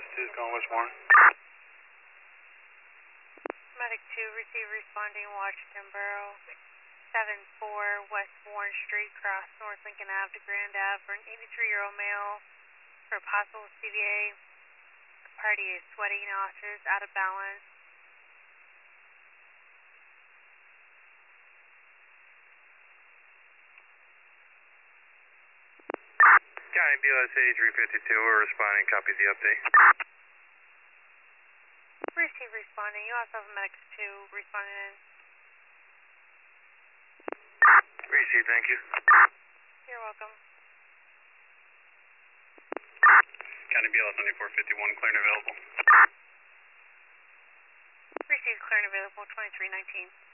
2 is calling West Warren. Medic 2, receive responding Washington Borough, 74 West Warren Street, cross North Lincoln Ave to Grand Ave for an 83-year-old male for possible CVA. The party is sweaty, nauseous, out of balance. County BLSA 352, we're responding, copy the update. Receive responding, you also have a Medic 2 responding in. Receive, thank you. You're welcome. County BLS 9451, clear and available. Receive clear and available, 2319.